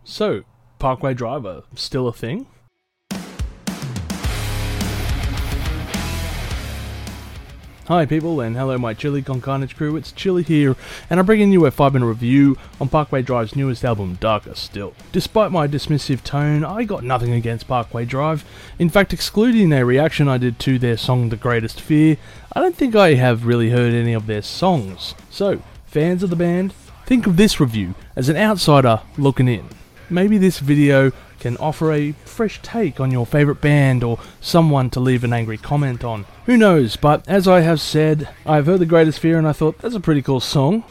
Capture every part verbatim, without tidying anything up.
So, Parkway Drive, still a thing? Hi people, and hello my Chili Con Carnage crew, it's Chili here, and I'm bringing you a five minute review on Parkway Drive's newest album, Darker Still. Despite my dismissive tone, I got nothing against Parkway Drive. In fact, excluding a reaction I did to their song The Greatest Fear, I don't think I have really heard any of their songs. So, fans of the band, think of this review as an outsider looking in. Maybe this video can offer a fresh take on your favourite band or someone to leave an angry comment on. Who knows, but as I have said, I've heard The Greatest Fear and I thought that's a pretty cool song.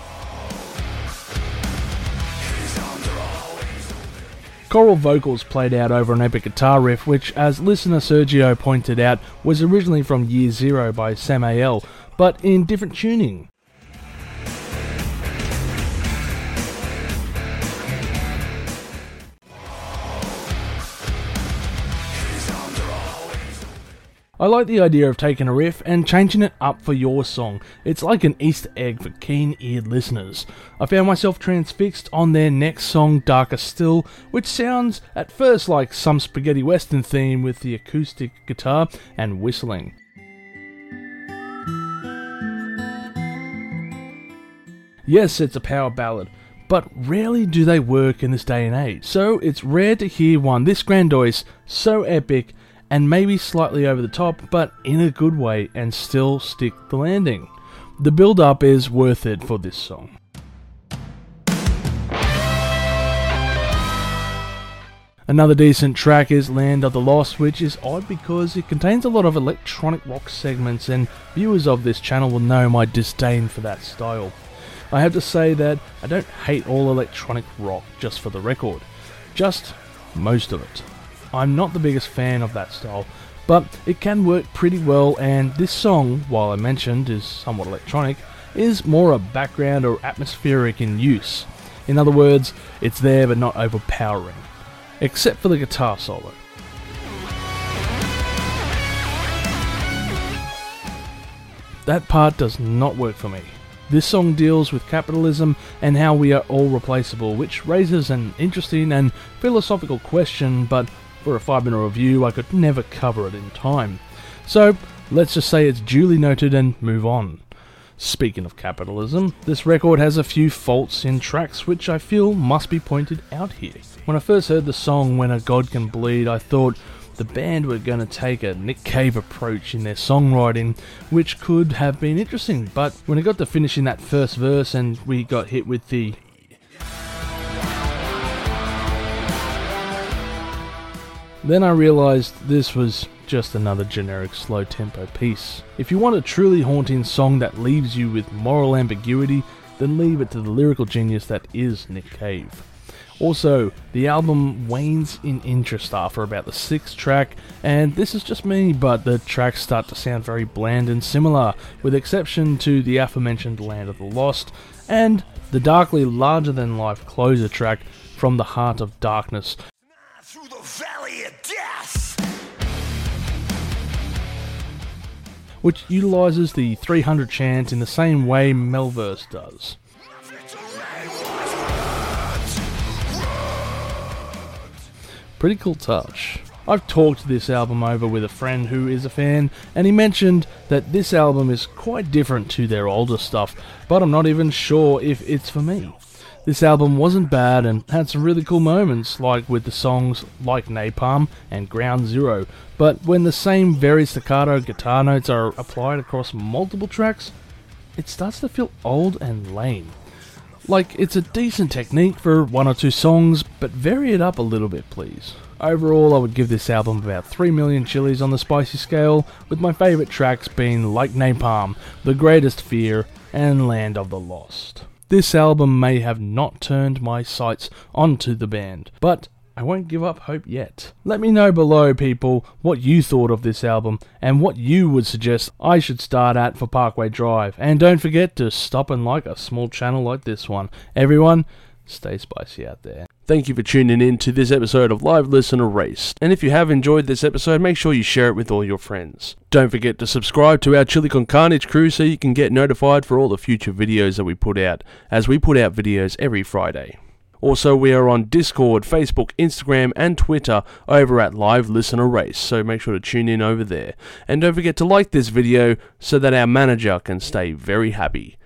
Choral vocals played out over an epic guitar riff, which, as listener Sergio pointed out, was originally from Year Zero by Samael, but in different tuning. I like the idea of taking a riff and changing it up for your song. It's like an Easter egg for keen-eared listeners. I found myself transfixed on their next song, Darker Still, which sounds at first like some spaghetti western theme with the acoustic guitar and whistling. Yes, it's a power ballad, but rarely do they work in this day and age, so it's rare to hear one this grandiose, so epic, and maybe slightly over the top, but in a good way, and still stick the landing. The build-up is worth it for this song. Another decent track is Land of the Lost, which is odd because it contains a lot of electronic rock segments, and viewers of this channel will know my disdain for that style. I have to say that I don't hate all electronic rock, just for the record. Just most of it. I'm not the biggest fan of that style, but it can work pretty well, and this song, while I mentioned is somewhat electronic, is more a background or atmospheric in use. In other words, it's there but not overpowering, except for the guitar solo. That part does not work for me. This song deals with capitalism and how we are all replaceable, which raises an interesting and philosophical question, but for a five minute review I could never cover it in time. So let's just say it's duly noted and move on. Speaking of capitalism, this record has a few faults in tracks which I feel must be pointed out here. When I first heard the song When a God Can Bleed, I thought the band were going to take a Nick Cave approach in their songwriting, which could have been interesting, but when it got to finishing that first verse and we got hit with the then I realised this was just another generic slow tempo piece. If you want a truly haunting song that leaves you with moral ambiguity, then leave it to the lyrical genius that is Nick Cave. Also, the album wanes in interest after about the sixth track, and this is just me, but the tracks start to sound very bland and similar, with exception to the aforementioned Land of the Lost, and the darkly larger-than-life closer track, From the Heart of Darkness, through the valley of death, which utilises the three hundred chant in the same way Melverse does. Pretty cool touch. I've talked this album over with a friend who is a fan, and he mentioned that this album is quite different to their older stuff, but I'm not even sure if it's for me. This album wasn't bad and had some really cool moments, like with the songs Like Napalm and Ground Zero, but when the same very staccato guitar notes are applied across multiple tracks, it starts to feel old and lame. Like, it's a decent technique for one or two songs, but vary it up a little bit please. Overall, I would give this album about three million chilies on the spicy scale, with my favourite tracks being Like Napalm, The Greatest Fear, and Land of the Lost. This album may have not turned my sights onto the band, but I won't give up hope yet. Let me know below, people, what you thought of this album and what you would suggest I should start at for Parkway Drive. And don't forget to stop and like a small channel like this one. Everyone, stay spicy out there. Thank you for tuning in to this episode of Live Listen Erased. And if you have enjoyed this episode, make sure you share it with all your friends. Don't forget to subscribe to our Chili Con Carnage crew so you can get notified for all the future videos that we put out, as we put out videos every Friday. Also, we are on Discord, Facebook, Instagram, and Twitter over at Live Listener Race, so make sure to tune in over there. And don't forget to like this video so that our manager can stay very happy.